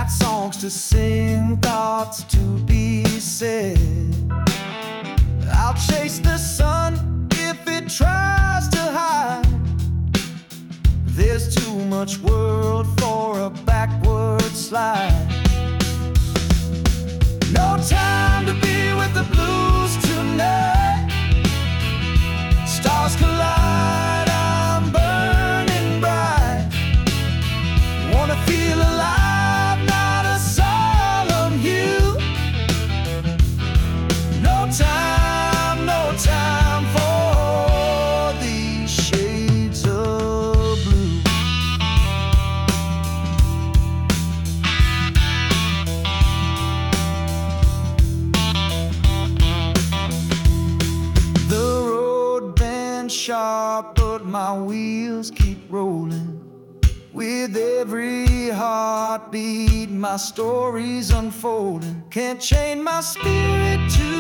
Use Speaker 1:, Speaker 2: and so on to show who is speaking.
Speaker 1: got songs to sing, thoughts to be said. I'll chase the sun if it tries to hide. There's too much world for a backward slide. No time to be with the blues tonight. Stars collide, I'm burning bright. Wanna feel alive, not a solemn hue. No time for these shades of blue. The road bends sharp, but my wheels keep rolling. With every heartbeat, my story's unfolding. Can't chain my spirit to